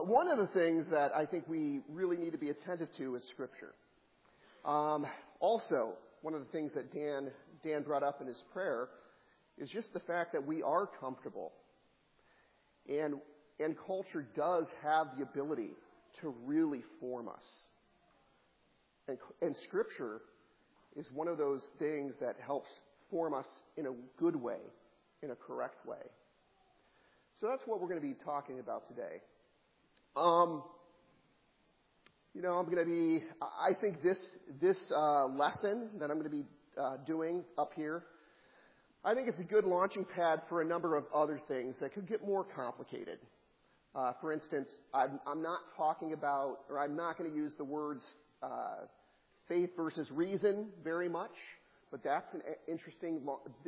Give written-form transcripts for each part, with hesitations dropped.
One of the things that I think we really need to be attentive to is Scripture. Also, one of the things that Dan brought up in his prayer is just the fact that we are comfortable. And culture does have the ability to really form us. And Scripture is one of those things that helps form us in a good way, in a correct way. So that's what we're going to be talking about today. I think this lesson that I'm going to be doing up here, I think it's a good launching pad for a number of other things that could get more complicated. For instance, I'm not talking about, or I'm not going to use the words faith versus reason very much, but that's an interesting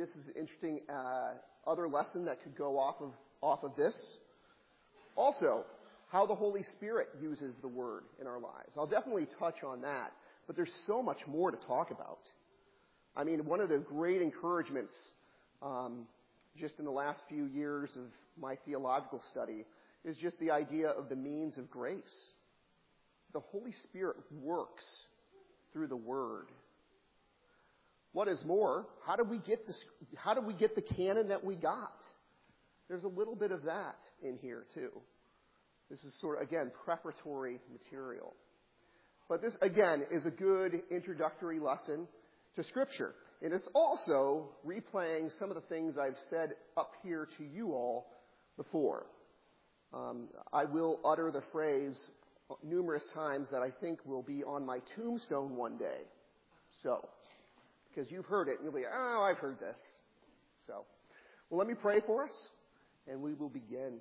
other lesson that could go off of this. Also, how the Holy Spirit uses the Word in our lives. I'll definitely touch on that, but there's so much more to talk about. I mean, one of the great encouragements just in the last few years of my theological study is just the idea of the means of grace. The Holy Spirit works through the Word. What is more, how do we get the canon that we got? There's a little bit of that in here too. This is sort of, again, preparatory material. But this, again, is a good introductory lesson to Scripture. And it's also replaying some of the things I've said up here to you all before. I will utter the phrase numerous times that I think will be on my tombstone one day. So, because you've heard it, and you'll be, oh, I've heard this. So, well, let me pray for us, and we will begin.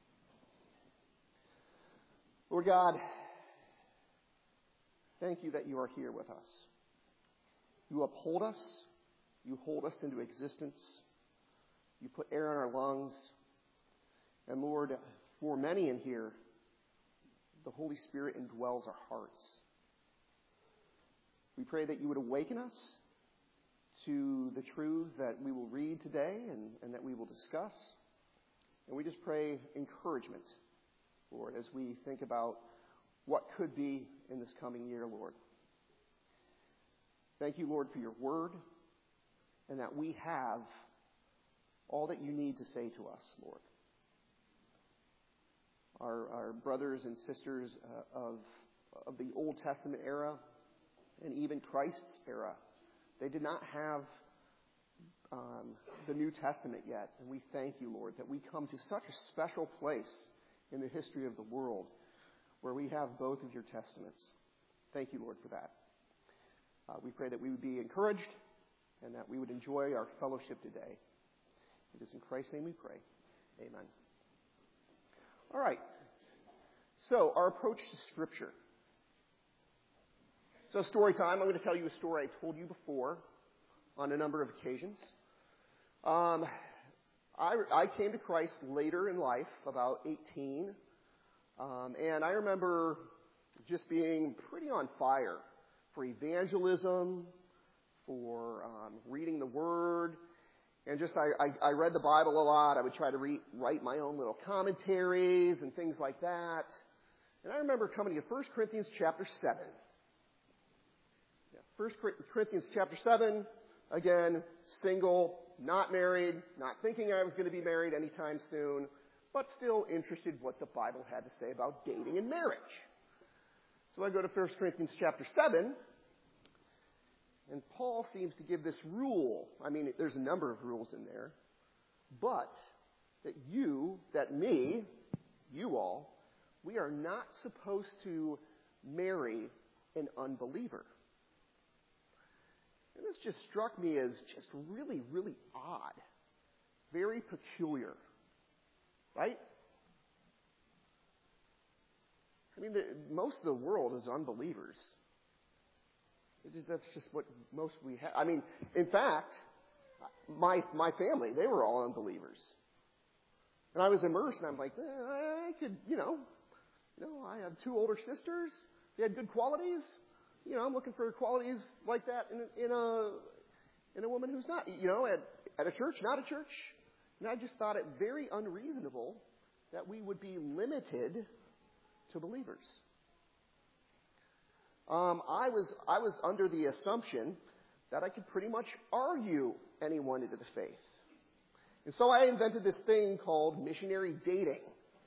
Lord God, thank you that you are here with us. You uphold us. You hold us into existence. You put air in our lungs. And Lord, for many in here, the Holy Spirit indwells our hearts. We pray that you would awaken us to the truths that we will read today and that we will discuss. And we just pray encouragement, Lord, as we think about what could be in this coming year, Lord. Thank you, Lord, for your word, and that we have all that you need to say to us, Lord. Our brothers and sisters of the Old Testament era, and even Christ's era, they did not have the New Testament yet. And we thank you, Lord, that we come to such a special place in the history of the world where we have both of your testaments. Thank you, Lord, for that. We pray that we would be encouraged and that we would enjoy our fellowship today. It is in Christ's name we pray. Amen. All right. So, our approach to Scripture. So, story time. I'm going to tell you a story I told you before on a number of occasions. I came to Christ later in life, about 18, and I remember just being pretty on fire for evangelism, for reading the Word, and just I read the Bible a lot. I would try to write my own little commentaries and things like that. And I remember coming to 1 Corinthians chapter 7. 1 Corinthians chapter 7, again, single, not married, not thinking I was going to be married anytime soon, but still interested what the Bible had to say about dating and marriage. So I go to 1 Corinthians chapter 7, and Paul seems to give this rule. I mean, there's a number of rules in there, but that you all, we are not supposed to marry an unbeliever. And this just struck me as just really, really odd. Very peculiar. Right? I mean, most of the world is unbelievers. That's just what most we have. I mean, in fact, my family, they were all unbelievers. And I was immersed, and I'm like, I could, I have 2 older sisters. They had good qualities. I'm looking for qualities like that in a woman who's not, at a church, not a church. And I just thought it very unreasonable that we would be limited to believers. I was under the assumption that I could pretty much argue anyone into the faith. And so I invented this thing called missionary dating.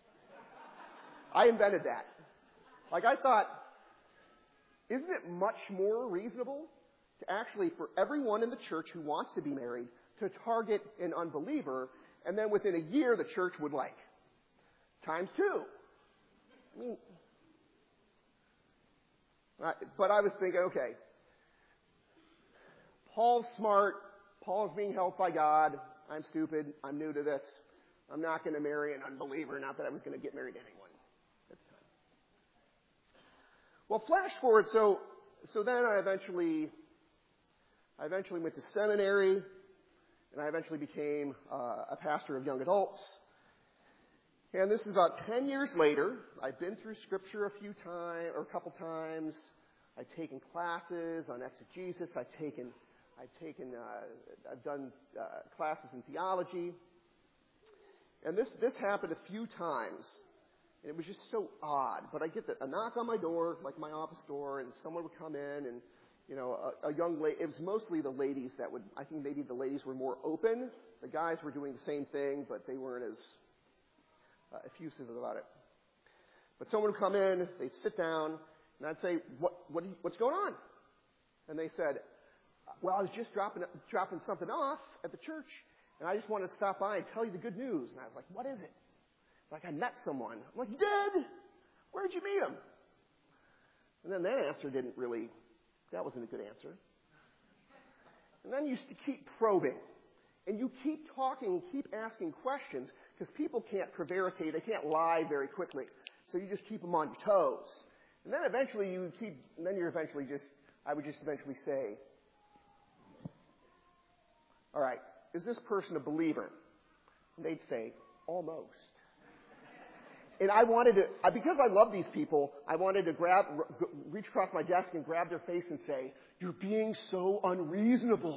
I invented that. Like, I thought, isn't it much more reasonable to actually, for everyone in the church who wants to be married, to target an unbeliever, and then within a year the church would, like, times 2. I mean, but I was thinking, okay, Paul's smart, Paul's being helped by God, I'm stupid, I'm new to this, I'm not going to marry an unbeliever, not that I was going to get married to anyone at the time. Well, flash forward, so then I eventually went to seminary, and I eventually became a pastor of young adults. And this is about 10 years later. I've been through Scripture a couple times. I've taken classes on exegesis. I've done classes in theology. And this happened a few times. And it was just so odd. But I get a knock on my door, like my office door, and someone would come in, and a young lady. It was mostly the ladies that would. I think maybe the ladies were more open. The guys were doing the same thing, but they weren't as effusive about it. But someone would come in, they'd sit down, and I'd say, "What's going on?" And they said, "Well, I was just dropping something off at the church, and I just wanted to stop by and tell you the good news." And I was like, "What is it?" Like, I met someone. I'm like, "You did? Where'd you meet him?" And then that answer that wasn't a good answer. And then you keep probing. And you keep talking and keep asking questions because people can't prevaricate. They can't lie very quickly. So you just keep them on your toes. And then eventually I would just eventually say, "All right, is this person a believer?" And they'd say, "Almost." And I wanted to, because I love these people, I wanted to reach across my desk and grab their face and say, "You're being so unreasonable."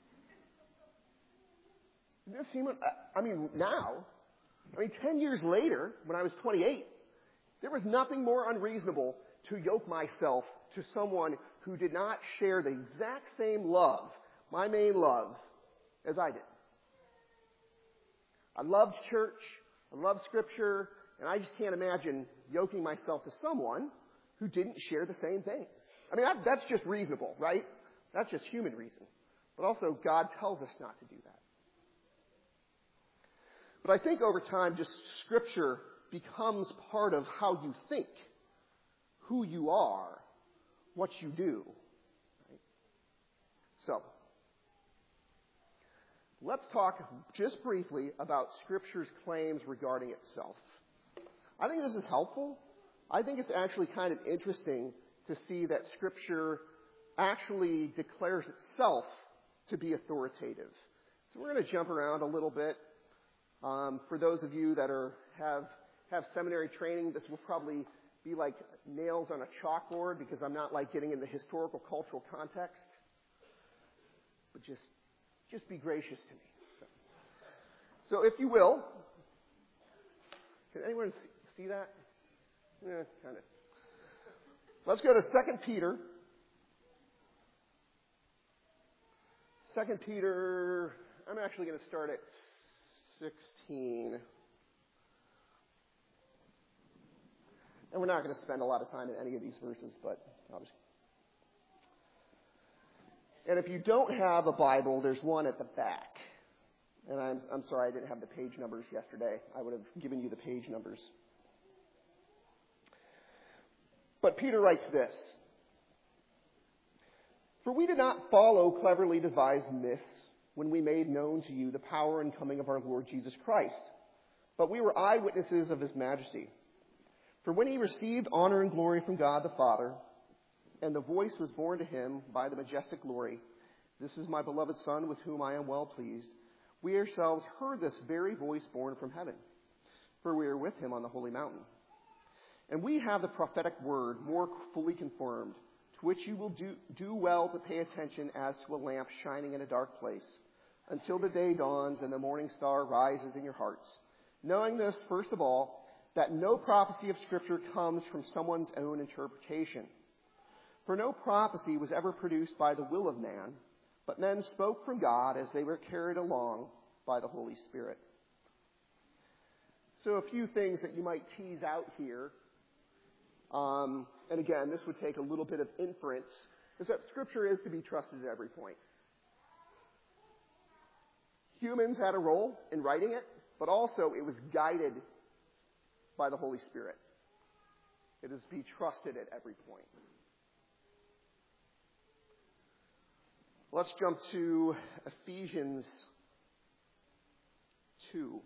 Does this seem, now, 10 years later, when I was 28, there was nothing more unreasonable to yoke myself to someone who did not share the exact same love, my main love, as I did. I loved church, I loved Scripture, and I just can't imagine yoking myself to someone who didn't share the same things. That's just reasonable, right? That's just human reason. But also, God tells us not to do that. But I think over time, just Scripture becomes part of how you think, who you are, what you do. Right? So, let's talk just briefly about Scripture's claims regarding itself. I think this is helpful. I think it's actually kind of interesting to see that Scripture actually declares itself to be authoritative. So we're going to jump around a little bit. For those of you that have seminary training, this will probably be like nails on a chalkboard because I'm not like getting into historical cultural context. But just be gracious to me. So if you will, can anyone see that? Yeah, kind of. Let's go to 2 Peter. 2 Peter, I'm actually going to start at 16. And we're not going to spend a lot of time in any of these verses, but I'll just... And if you don't have a Bible, there's one at the back. And I'm sorry I didn't have the page numbers yesterday. I would have given you the page numbers. But Peter writes this: "For we did not follow cleverly devised myths when we made known to you the power and coming of our Lord Jesus Christ, but we were eyewitnesses of his majesty. For when he received honor and glory from God the Father, and the voice was borne to him by the majestic glory, 'This is my beloved Son, with whom I am well pleased,' we ourselves heard this very voice borne from heaven, for we were with him on the holy mountain. And we have the prophetic word more fully confirmed, to which you will do well to pay attention as to a lamp shining in a dark place, until the day dawns and the morning star rises in your hearts. Knowing this, first of all, that no prophecy of Scripture comes from someone's own interpretation. For no prophecy was ever produced by the will of man, but men spoke from God as they were carried along by the Holy Spirit. So a few things that you might tease out here, and again, this would take a little bit of inference, is that Scripture is to be trusted at every point. Humans had a role in writing it, but also it was guided by the Holy Spirit. It is to be trusted at every point. Let's jump to Ephesians 2.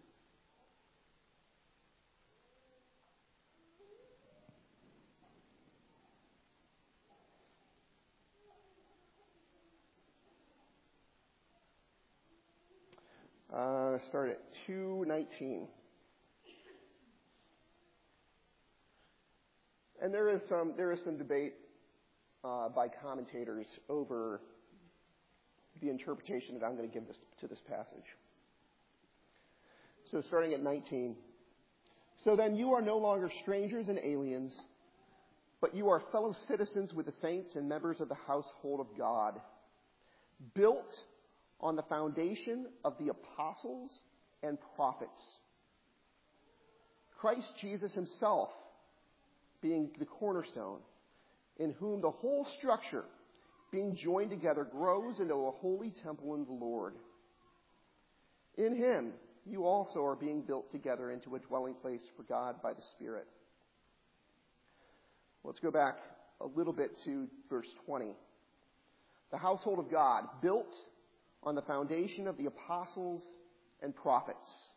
Start at 2:19. And there is some debate by commentators over the interpretation that I'm going to give to this passage. So starting at 19. So then you are no longer strangers and aliens, but you are fellow citizens with the saints and members of the household of God, built on the foundation of the apostles and prophets, Christ Jesus himself being the cornerstone, in whom the whole structure, being joined together, grows into a holy temple in the Lord. In him, you also are being built together into a dwelling place for God by the Spirit. Let's go back a little bit to verse 20. The household of God, built on the foundation of the apostles and prophets.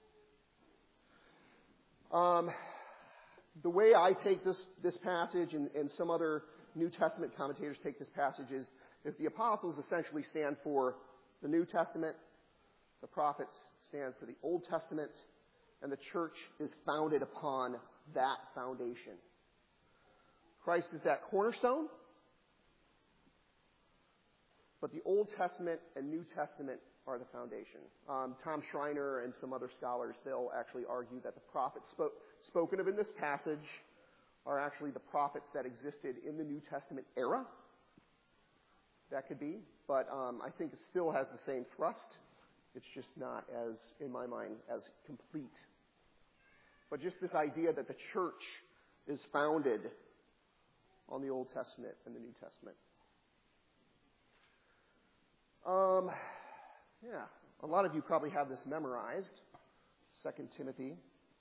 The way I take this passage and some other New Testament commentators take this passage is the apostles essentially stand for the New Testament, the prophets stand for the Old Testament, and the church is founded upon that foundation. Christ is that cornerstone, but the Old Testament and New Testament are the foundation. Tom Schreiner and some other scholars, they'll actually argue that the prophets spoken of in this passage are actually the prophets that existed in the New Testament era. That could be, but I think it still has the same thrust. It's just not as, in my mind, as complete. But just this idea that the church is founded on the Old Testament and the New Testament. A lot of you probably have this memorized. 2 Timothy.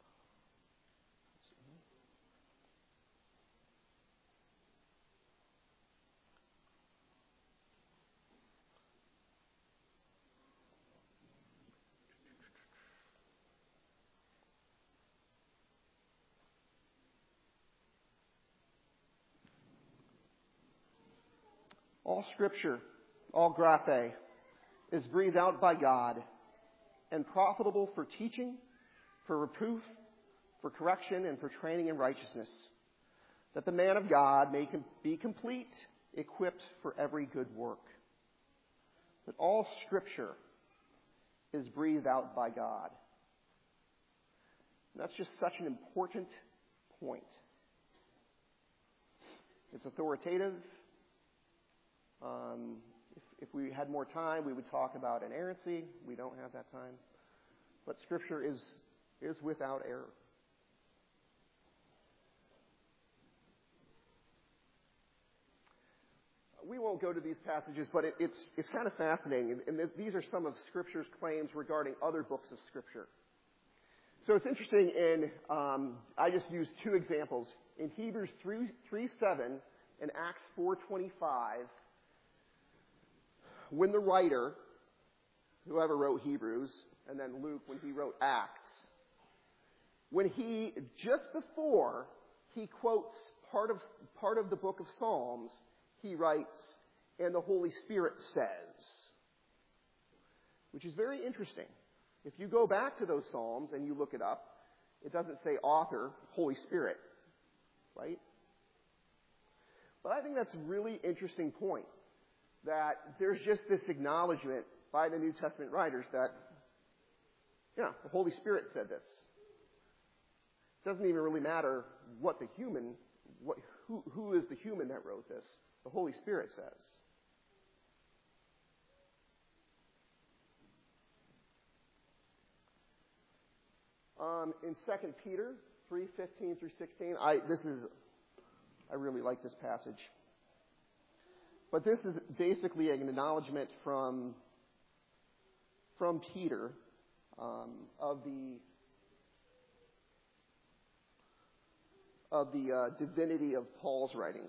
All Scripture, all graphe, is breathed out by God and profitable for teaching, for reproof, for correction, and for training in righteousness, that the man of God may be complete, equipped for every good work. That all Scripture is breathed out by God. And that's just such an important point. It's authoritative. If we had more time, we would talk about inerrancy. We don't have that time. But Scripture is without error. We won't go to these passages, but it's kind of fascinating. And these are some of Scripture's claims regarding other books of Scripture. So it's interesting I just used two examples. In Hebrews 3:7 and Acts 4:25, when the writer, whoever wrote Hebrews, and then Luke when he wrote Acts, when he, just before he quotes part of the book of Psalms, he writes, and the Holy Spirit says, which is very interesting. If you go back to those Psalms and you look it up, it doesn't say author, Holy Spirit, right? But I think that's a really interesting point, that there's just this acknowledgement by the New Testament writers that, the Holy Spirit said this. It doesn't even really matter who is the human that wrote this. The Holy Spirit says. In 2 Peter 3:15 through 16, I really like this passage. But this is basically an acknowledgement from Peter of the divinity of Paul's writings.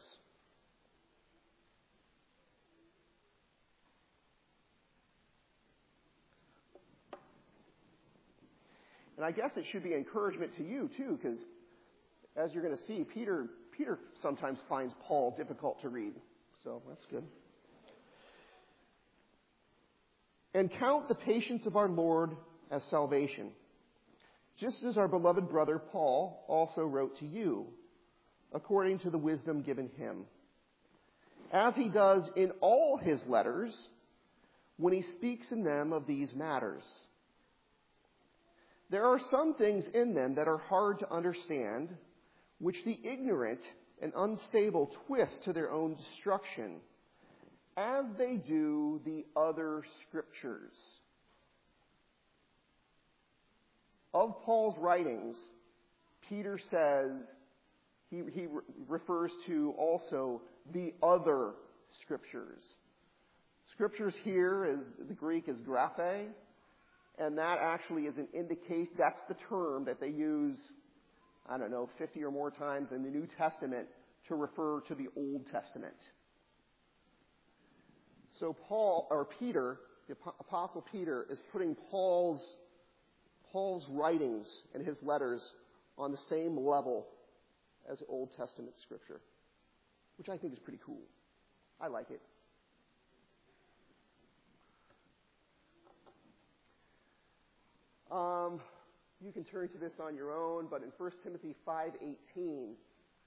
And I guess it should be encouragement to you too, because as you're going to see, Peter sometimes finds Paul difficult to read. So that's good. And count the patience of our Lord as salvation, just as our beloved brother Paul also wrote to you, according to the wisdom given him, as he does in all his letters when he speaks in them of these matters. There are some things in them that are hard to understand, which the ignorant and unstable twist to their own destruction, as they do the other scriptures. Of Paul's writings, Peter says, he refers to also the other scriptures. Scriptures here, the Greek is graphe, and that actually is that's the term that they use, 50 or more times in the New Testament to refer to the Old Testament. So Peter, the Apostle Peter, is putting Paul's writings and his letters on the same level as Old Testament scripture, which I think is pretty cool. I like it. You can turn to this on your own, but in 1 Timothy 5:18,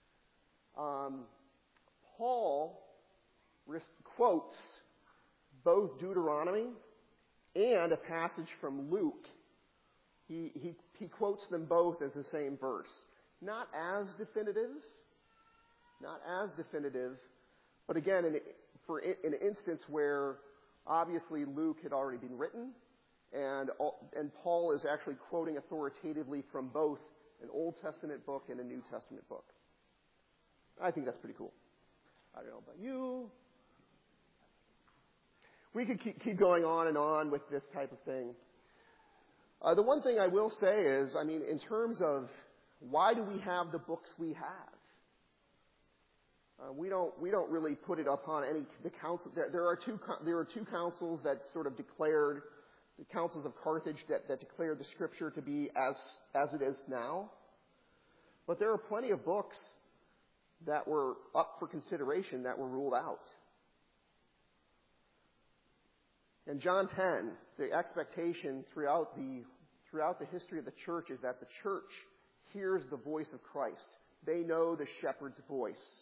Paul quotes both Deuteronomy and a passage from Luke. He quotes them both as the same verse. Not as definitive, but again, in an instance where obviously Luke had already been written, and Paul is actually quoting authoritatively from both an Old Testament book and a New Testament book. I think that's pretty cool. I don't know about you. We could keep going on and on with this type of thing. The one thing I will say is, in terms of why do we have the books we have? We don't really put it upon the council. There are two councils that sort of declared, the councils of Carthage that declared the Scripture to be as it is now. But there are plenty of books that were up for consideration that were ruled out. In John 10, the expectation throughout the history of the church is that the church hears the voice of Christ. They know the shepherd's voice.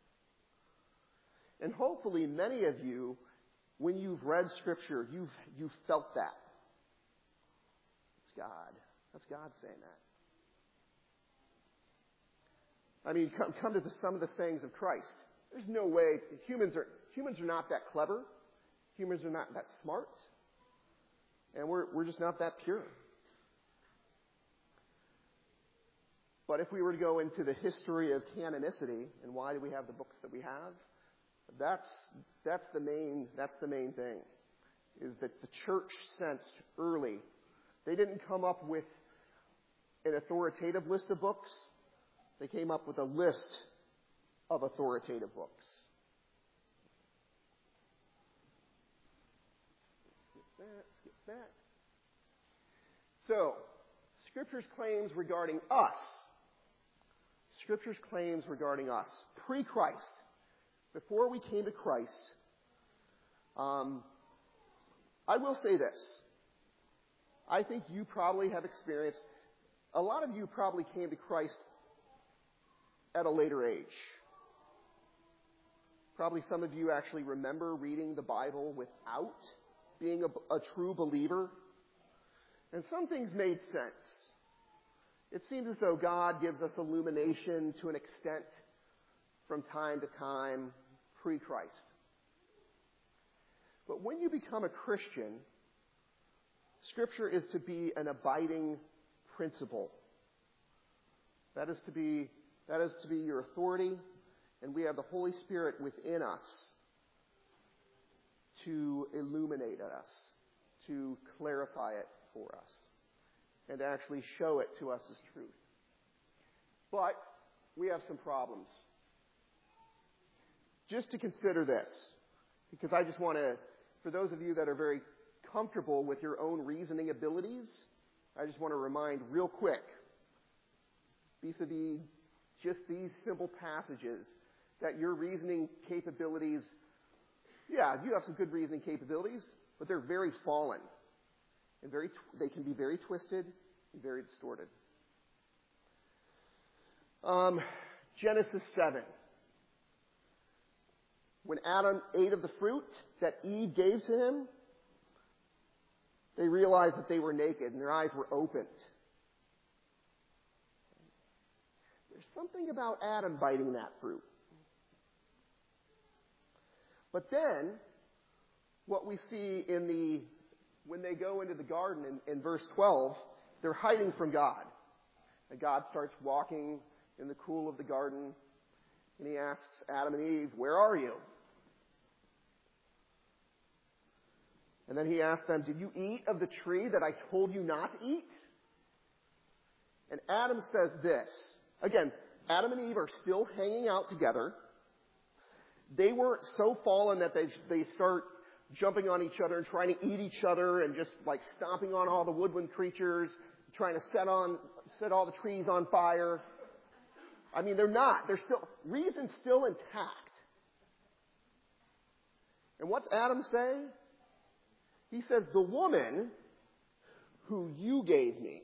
And hopefully many of you, when you've read Scripture, you've felt that. It's God. That's God saying that. Come to some of the sayings of Christ. There's no way humans are not that clever. Humans are not that smart. And we're just not that pure. But if we were to go into the history of canonicity and why do we have the books that we have, that's the main thing, is that the church sensed early. They didn't come up with an authoritative list of books. They came up with a list of authoritative books. Skip that. So, Scripture's claims regarding us. Scripture's claims regarding us. Pre-Christ. Before we came to Christ. I will say this. I think you probably have experienced, a lot of you probably came to Christ at a later age. Probably some of you actually remember reading the Bible without being a true believer. And some things made sense. It seems as though God gives us illumination to an extent from time to time pre-Christ. But when you become a Christian, Scripture is to be an abiding principle. That is to be your authority, and we have the Holy Spirit within us to illuminate us, to clarify it for us, and to actually show it to us as truth. But we have some problems. Just to consider this, because I just want to, for those of you that are very comfortable with your own reasoning abilities, I just want to remind real quick, vis-a-vis just these simple passages, that your reasoning capabilities, yeah, you have some good reasoning capabilities, but they're very fallen. And they can be very twisted and very distorted. Genesis 7. When Adam ate of the fruit that Eve gave to him, they realized that they were naked and their eyes were opened. There's something about Adam biting that fruit. But then, what we see when they go into the garden in verse 12, they're hiding from God. And God starts walking in the cool of the garden, and he asks Adam and Eve, "Where are you?" And then he asks them, "Did you eat of the tree that I told you not to eat?" And Adam says this. Again, Adam and Eve are still hanging out together. They weren't so fallen that they start jumping on each other and trying to eat each other and just like stomping on all the woodland creatures, trying to set all the trees on fire. I mean, they're not. Reason's still intact. And what's Adam say? He says, "The woman who you gave me."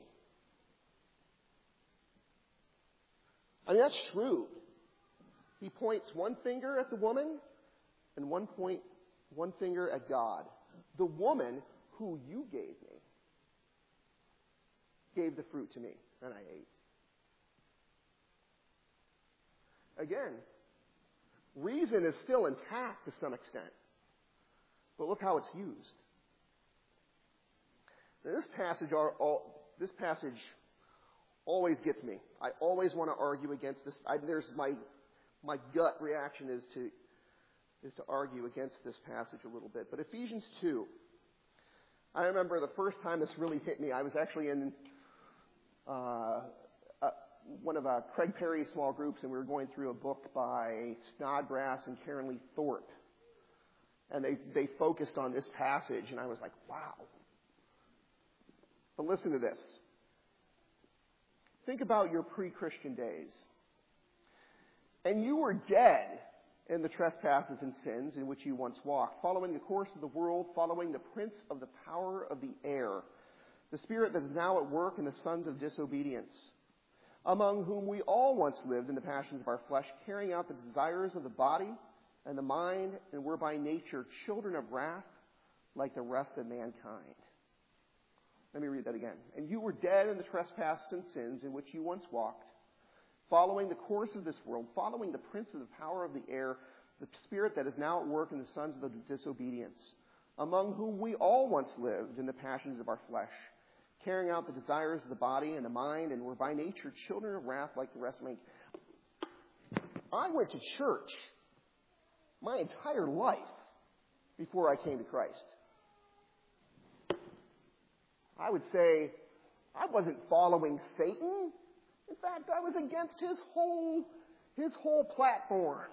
I mean, that's shrewd. He points one finger at the woman and one finger at God. The woman who you gave me gave the fruit to me, and I ate. Again, reason is still intact to some extent. But look how it's used. Now, this passage always gets me. I always want to argue against this. My gut reaction is to argue against this passage a little bit. But Ephesians 2. I remember the first time this really hit me. I was actually in one of Craig Perry's small groups, and we were going through a book by Snodgrass and Karen Lee Thorpe. And they focused on this passage, and I was like, wow. But listen to this. Think about your pre-Christian days. "And you were dead in the trespasses and sins in which you once walked, following the course of the world, following the prince of the power of the air, the spirit that is now at work in the sons of disobedience, among whom we all once lived in the passions of our flesh, carrying out the desires of the body and the mind, and were by nature children of wrath like the rest of mankind." Let me read that again. "And you were dead in the trespasses and sins in which you once walked, following the course of this world, following the prince of the power of the air, the spirit that is now at work in the sons of disobedience, among whom we all once lived in the passions of our flesh, carrying out the desires of the body and the mind, and were by nature children of wrath like the rest of mankind." I went to church my entire life before I came to Christ. I would say I wasn't following Satan. In fact, I was against his whole platform.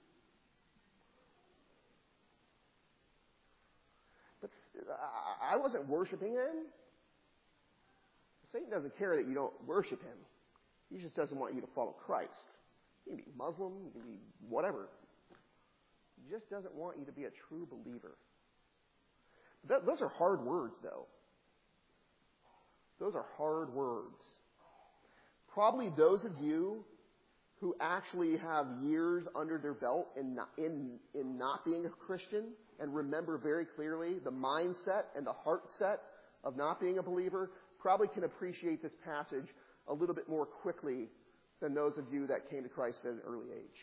But I wasn't worshiping him. Satan doesn't care that you don't worship him. He just doesn't want you to follow Christ. You can be Muslim, you can be whatever. He just doesn't want you to be a true believer. Those are hard words, though. Those are hard words. Probably those of you who actually have years under their belt in not being a Christian and remember very clearly the mindset and the heart set of not being a believer probably can appreciate this passage a little bit more quickly than those of you that came to Christ at an early age.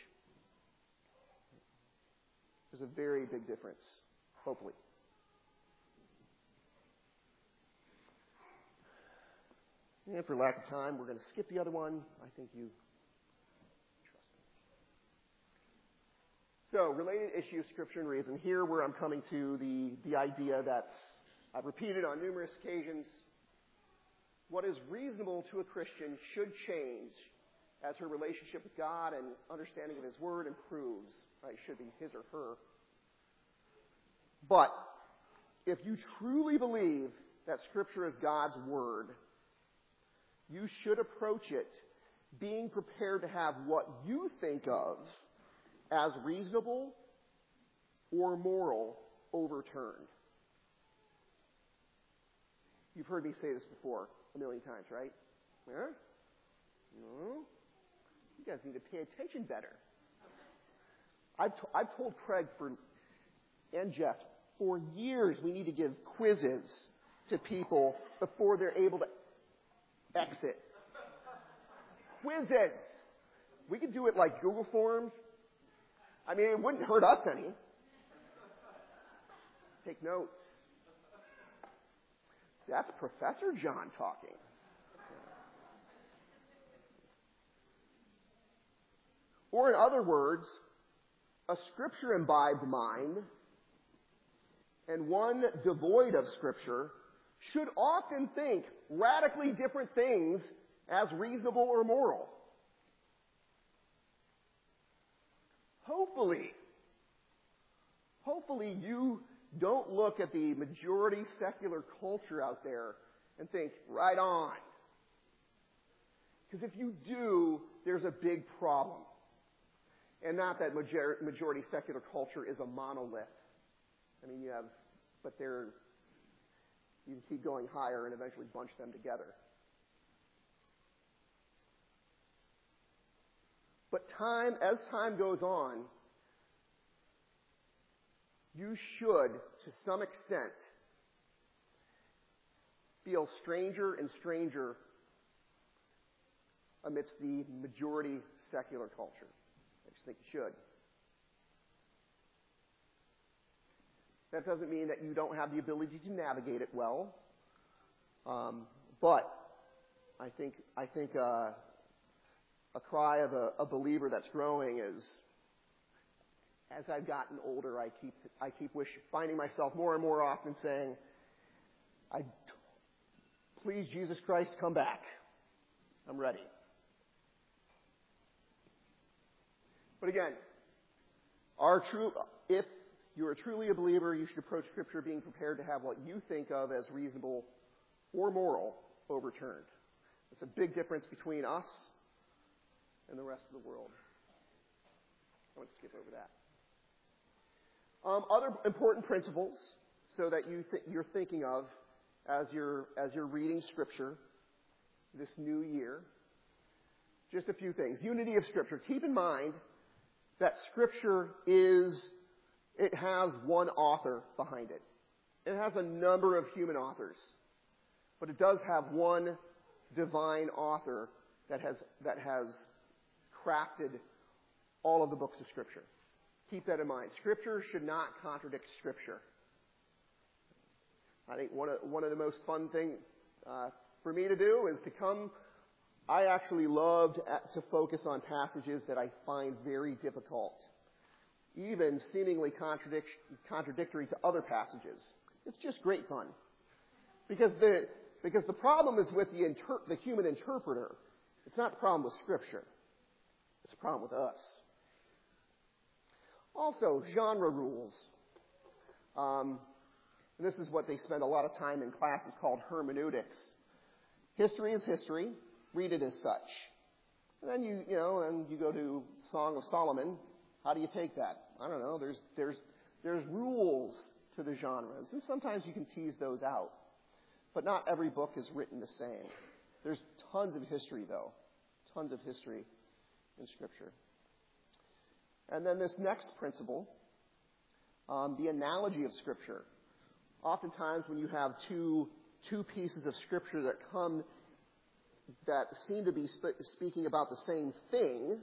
There's a very big difference, hopefully. And for lack of time, we're going to skip the other one. I think you trust me. So, related issue of Scripture and reason. Here where I'm coming to the idea that I've repeated on numerous occasions. What is reasonable to a Christian should change as her relationship with God and understanding of His Word improves. Right? Should be his or her. But if you truly believe that Scripture is God's Word, you should approach it being prepared to have what you think of as reasonable or moral overturned. You've heard me say this before a million times, right? Huh? No? You guys need to pay attention better. I've told Craig and Jeff for years we need to give quizzes to people before they're able to exit. Quizzes. We could do it like Google Forms. I mean, it wouldn't hurt us any. Take notes. That's Professor John talking. Or in other words, a Scripture-imbibed mind and one devoid of Scripture should often think radically different things as reasonable or moral. Hopefully you don't look at the majority secular culture out there and think, right on. Because if you do, there's a big problem. And not that majority secular culture is a monolith. I mean, you can keep going higher and eventually bunch them together. But as time goes on, you should, to some extent, feel stranger and stranger amidst the majority secular culture. I just think you should. That doesn't mean that you don't have the ability to navigate it well, but I think a cry of a believer that's growing is, as I've gotten older, I keep finding myself more and more often saying, please, Jesus Christ, come back. I'm ready. But again, if you are truly a believer, you should approach Scripture being prepared to have what you think of as reasonable or moral overturned. It's a big difference between us and the rest of the world. I want to skip over that. Other important principles so that you're thinking of as you're reading Scripture this new year. Just a few things. Unity of Scripture. Keep in mind that Scripture it has one author behind it. It has a number of human authors, but it does have one divine author that has crafted all of the books of Scripture. Keep that in mind. Scripture should not contradict Scripture. I think one of the most fun things for me to do is to come. I actually love to focus on passages that I find very difficult, even seemingly contradictory to other passages. It's just great fun, because the problem is with the human interpreter. It's not the problem with Scripture. It's a problem with us. Also, genre rules. This is what they spend a lot of time in classes called hermeneutics. History is history. Read it as such. And then you go to Song of Solomon. How do you take that? I don't know. There's rules to the genres, and sometimes you can tease those out. But not every book is written the same. There's tons of history, though. Tons of history in Scripture. And then this next principle, the analogy of Scripture. Oftentimes when you have two pieces of Scripture that come that seem to be speaking about the same thing,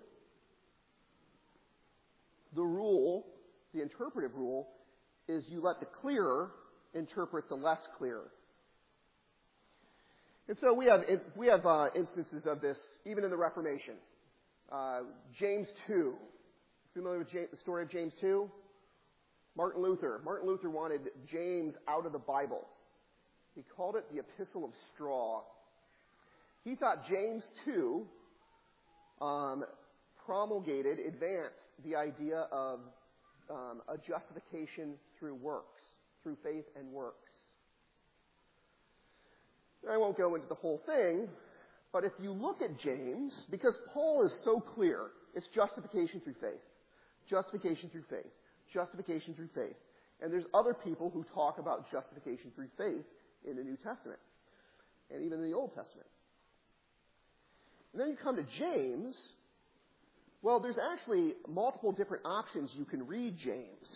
the interpretive rule, is you let the clearer interpret the less clear. And so we have instances of this even in the Reformation. James 2. Familiar with the story of James 2? Martin Luther. Martin Luther wanted James out of the Bible. He called it the Epistle of Straw. He thought James 2 advanced the idea of a justification through works, through faith and works. I won't go into the whole thing, but if you look at James, because Paul is so clear, it's justification through faith, justification through faith, justification through faith. And there's other people who talk about justification through faith in the New Testament, and even in the Old Testament. And then you come to James. Well, there's actually multiple different options you can read James.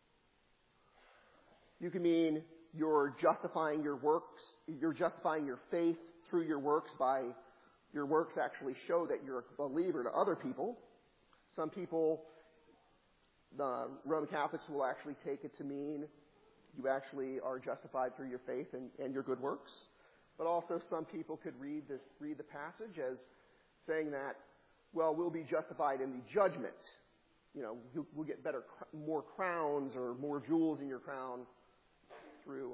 You can mean you're justifying your works, you're justifying your faith through your works by your works actually show that you're a believer to other people. Some people, the Roman Catholics, will actually take it to mean you actually are justified through your faith and your good works. But also some people could read the passage as saying that, well, we'll be justified in the judgment. You know, we'll get more crowns or more jewels in your crown through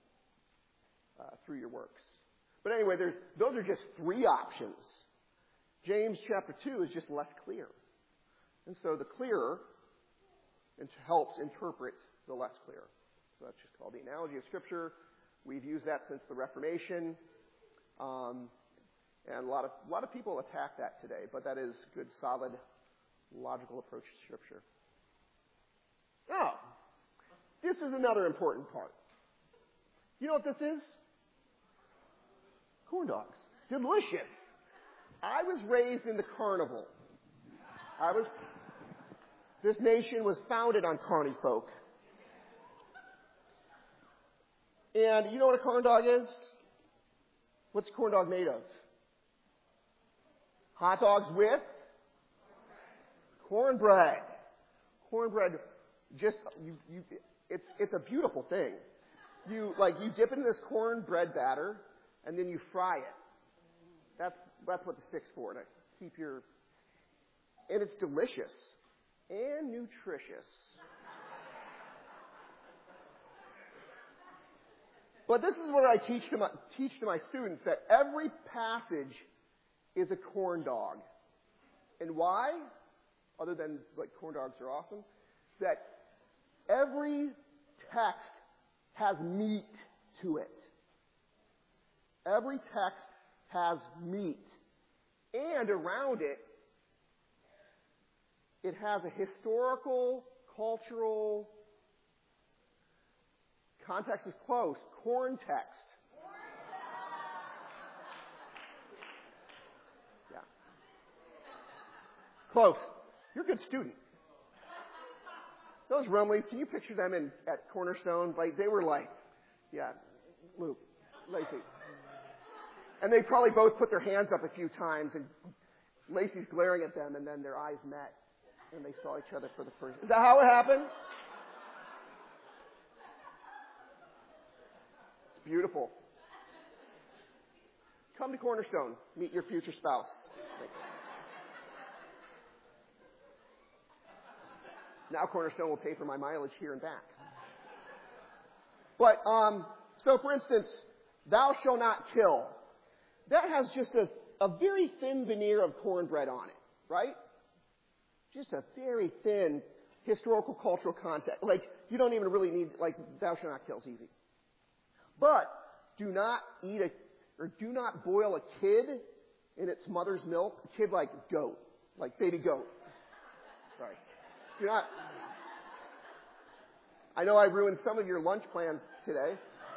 your works. But anyway, those are just three options. James chapter 2 is just less clear. And so the clearer helps interpret the less clear. So that's just called the analogy of Scripture. We've used that since the Reformation. And a lot of people attack that today, but that is a good, solid, logical approach to Scripture. Oh, this is another important part. You know what this is? Corn dogs. Delicious. I was raised in the carnival. This nation was founded on carny folk. And you know what a corn dog is? What's a corn dog made of? Hot dogs with cornbread. Cornbread, it's a beautiful thing. You dip it in this cornbread batter, and then you fry it. That's what the stick's for, to keep and it's delicious and nutritious. But this is what I teach to my students, that every passage is a corn dog. And why? Other than corn dogs are awesome, that every text has meat to it. Every text has meat. And around it, it has a historical, cultural, context is close, corn text. Yeah. Close. You're a good student. Those Rumleys, can you picture them at Cornerstone? They were Luke, Lacey. And they probably both put their hands up a few times, and Lacey's glaring at them, and then their eyes met, and they saw each other for the first. Is that how it happened? It's beautiful. Come to Cornerstone. Meet your future spouse. Thanks. Now Cornerstone will pay for my mileage here and back. But, so for instance, thou shalt not kill. That has just a very thin veneer of cornbread on it, right? Just a very thin historical, cultural context. You don't even really need, thou shalt not kill is easy. But do not do not boil a kid in its mother's milk. A kid like goat, like baby goat. Sorry. Do not. I know I ruined some of your lunch plans today.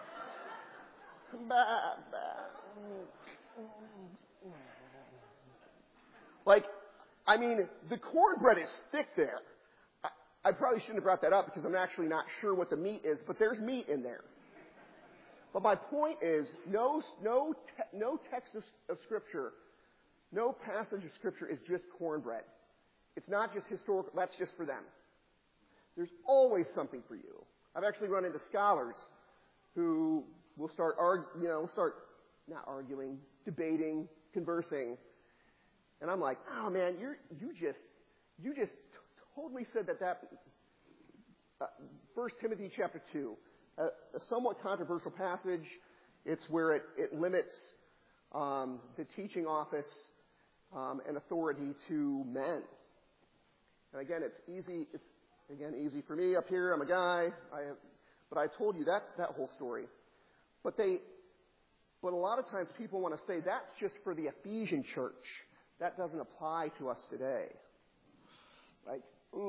The cornbread is thick there. I probably shouldn't have brought that up because I'm actually not sure what the meat is, but there's meat in there. But my point is, no text of Scripture, no passage of Scripture is just cornbread. It's not just historical. That's just for them. There's always something for you. I've actually run into scholars who will start not arguing, debating, conversing, and I'm like, oh man, you just totally said that 1 Timothy chapter 2, a somewhat controversial passage. It's where it limits the teaching office and authority to men. And again, it's easy for me up here. I'm a guy. But I told you that whole story. But a lot of times people want to say that's just for the Ephesian church. That doesn't apply to us today. Like,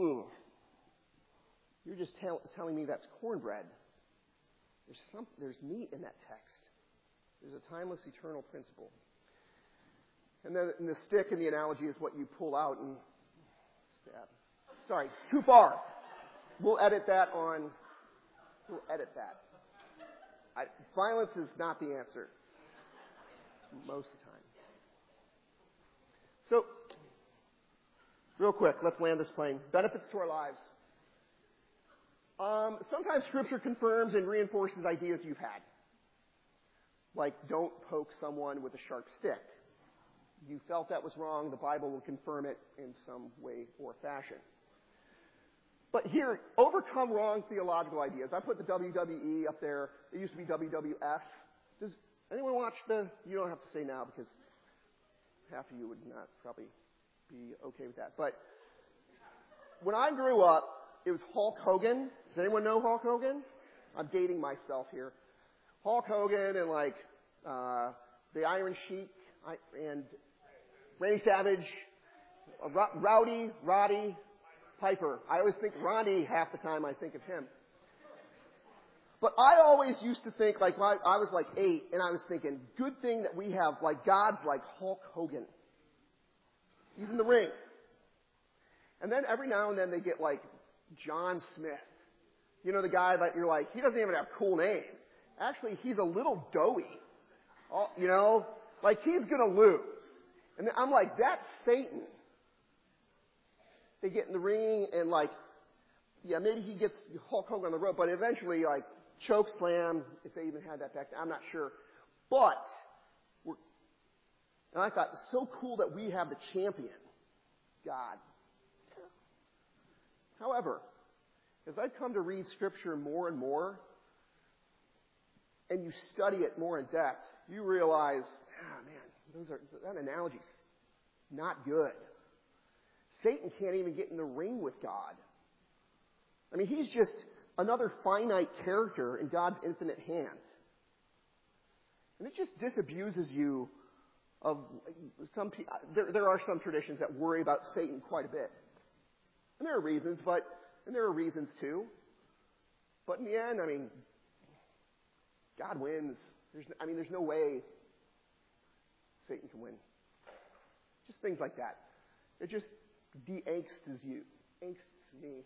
you're just telling me that's cornbread. There's meat in that text. There's a timeless, eternal principle. And then the stick in the analogy is what you pull out and stab. Sorry, too far. We'll edit that. Violence is not the answer most of the time. So, real quick, let's land this plane. Benefits to our lives. Sometimes Scripture confirms and reinforces ideas you've had. Like, don't poke someone with a sharp stick. You felt that was wrong, the Bible will confirm it in some way or fashion. But here, overcome wrong theological ideas. I put the WWE up there. It used to be WWF. Does anyone watch you don't have to say now because half of you would not probably be okay with that. But when I grew up, it was Hulk Hogan. Does anyone know Hulk Hogan? I'm dating myself here. Hulk Hogan and the Iron Sheik and Randy Savage, Roddy Piper. I always think Ronnie half the time I think of him. But I always used to think, when I was 8, and I was thinking, good thing that we have, God's like Hulk Hogan. He's in the ring. And then every now and then they get John Smith. You know, the guy that you're he doesn't even have a cool name. Actually, he's a little doughy. He's going to lose. And then I'm like, that's Satan. They get in the ring and maybe he gets Hulk Hogan on the rope, but eventually choke slam, if they even had that back then, I'm not sure. But, and I thought, it's so cool that we have the champion, God. However, as I've come to read Scripture more and more, and you study it more in depth, you realize, that analogy's not good. Satan can't even get in the ring with God. I mean, he's just another finite character in God's infinite hand. And it just disabuses you of some people. There are some traditions that worry about Satan quite a bit. And there are reasons, and there are reasons too. But in the end, God wins. There's no way Satan can win. Just things like that. It just de-angsts me.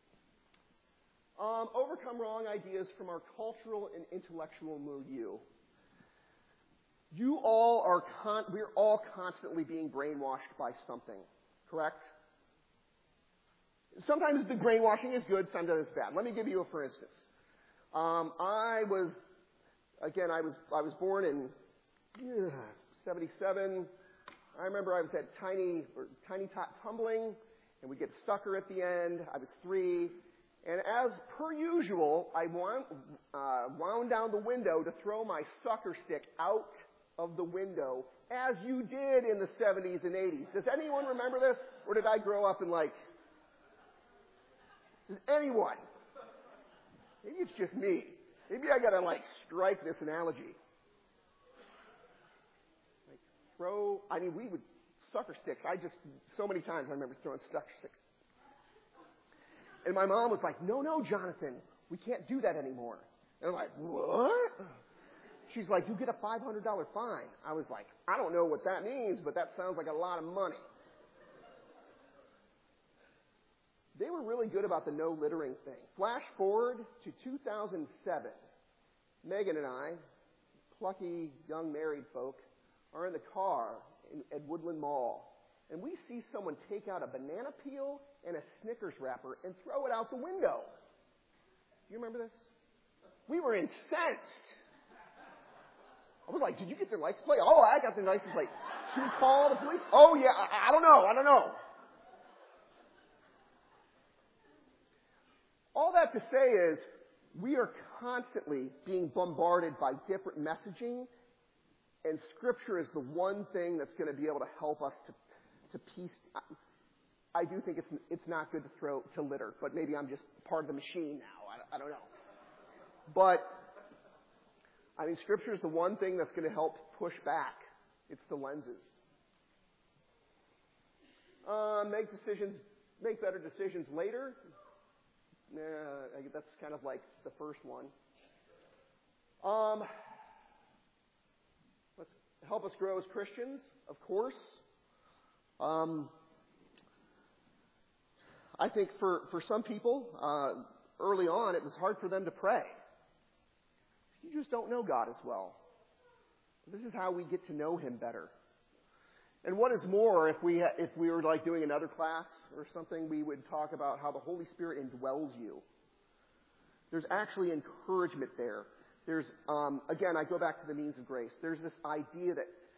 Overcome wrong ideas from our cultural and intellectual milieu. We're all constantly being brainwashed by something, correct? Sometimes the brainwashing is good, sometimes it's bad. Let me give you a for instance. I was born in 77. I remember I was at Tiny Tot Tumbling, and we get a sucker at the end. I was 3. And as per usual, I wound down the window to throw my sucker stick out of the window, as you did in the 70s and 80s. Does anyone remember this? Or did I grow up in does anyone? Maybe it's just me. Maybe I gotta strike this analogy. We would sucker sticks. So many times I remember throwing sucker sticks. And my mom was like, no, Jonathan, we can't do that anymore. And I'm like, what? She's like, you get a $500 fine. I was like, I don't know what that means, but that sounds like a lot of money. They were really good about the no littering thing. Flash forward to 2007. Megan and I, plucky young married folk, are in the car at Woodland Mall, and we see someone take out a banana peel and a Snickers wrapper and throw it out the window. Do you remember this? We were incensed. I was like, did you get their license plate? Oh, I got their license plate. Should we call the police? Oh, yeah, I don't know. All that to say is, we are constantly being bombarded by different messaging, and Scripture is the one thing that's going to be able to help us to piece. I do think it's not good to litter, but maybe I'm just part of the machine now. I don't know. But, I mean, Scripture is the one thing that's going to help push back. It's the lenses. Make better decisions later. That's kind of like the first one. Let's help us grow as Christians, of course. I think for some people, early on, it was hard for them to pray. You just don't know God as well. This is how we get to know Him better. And what is more, if we were like doing another class or something, we would talk about how the Holy Spirit indwells you. There's actually encouragement there. There's, again, I go back to the means of grace. There's this idea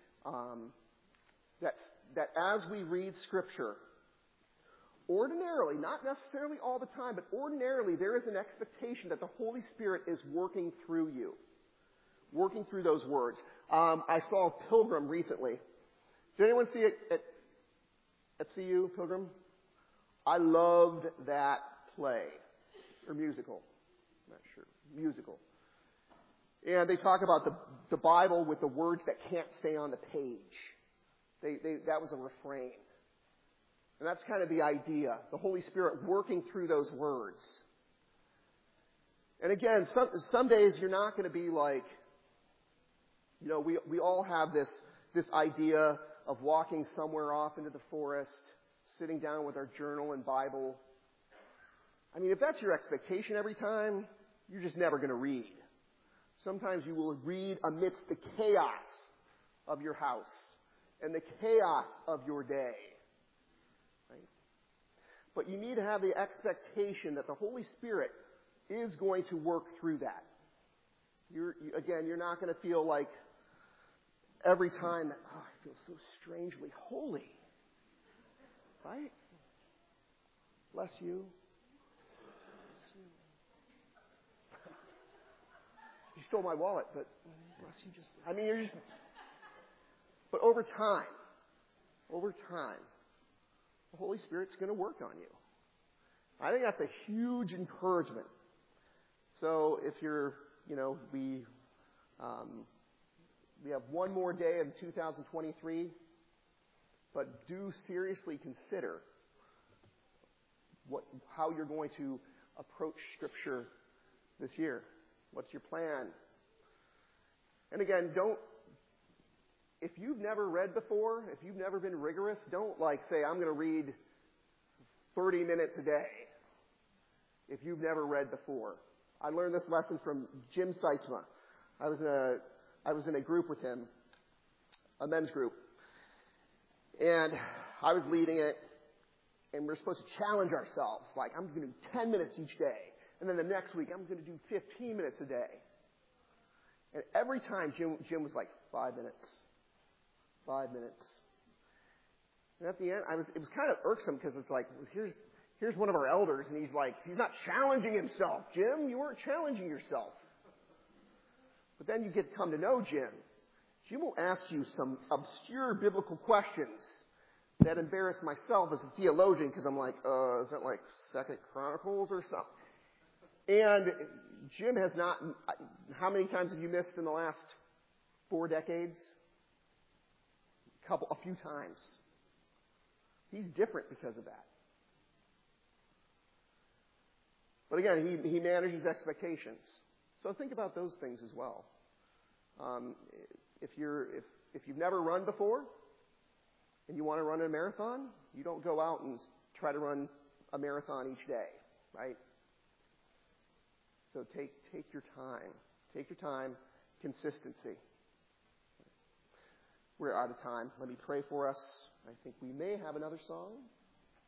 that as we read Scripture, ordinarily, not necessarily all the time, but ordinarily there is an expectation that the Holy Spirit is working through you, working through those words. I saw Pilgrim recently. Did anyone see it at CU, Pilgrim? I loved that play, or musical. I'm not sure. Musical. And they talk about the Bible with the words that can't stay on the page. That was a refrain. And that's kind of the idea. The Holy Spirit working through those words. And again, some days you're not going to be like, we all have this idea of walking somewhere off into the forest, sitting down with our journal and Bible. I mean, if that's your expectation every time, you're just never going to read. Sometimes you will read amidst the chaos of your house and the chaos of your day. Right? But you need to have the expectation that the Holy Spirit is going to work through that. You're not going to feel like every time that, I feel so strangely holy. Right? Bless you. You stole my wallet, but bless you but over time, the Holy Spirit's going to work on you. I think that's a huge encouragement. So if we have one more day in 2023, but do seriously consider how you're going to approach Scripture this year. What's your plan? And again, if you've never read before, if you've never been rigorous, don't say, I'm going to read 30 minutes a day. If you've never read before. I learned this lesson from Jim Seitzma. I was in a group with him, a men's group. And I was leading it, and we're supposed to challenge ourselves. I'm going to do 10 minutes each day. And then the next week, I'm going to do 15 minutes a day. And every time, Jim was like, 5 minutes. 5 minutes. And at the end, it was kind of irksome because it's like, here's one of our elders, and he's not challenging himself. Jim, you weren't challenging yourself. But then you come to know Jim. Jim will ask you some obscure biblical questions that embarrass myself as a theologian because I'm like, is that like 2 Chronicles or something? And Jim has not, how many times have you missed in the last 4 decades? A few times. He's different because of that. But again, he manages expectations. So think about those things as well. If you've never run before and you want to run a marathon, you don't go out and try to run a marathon each day, right? So take your time. Take your time. Consistency. We're out of time. Let me pray for us. I think we may have another song.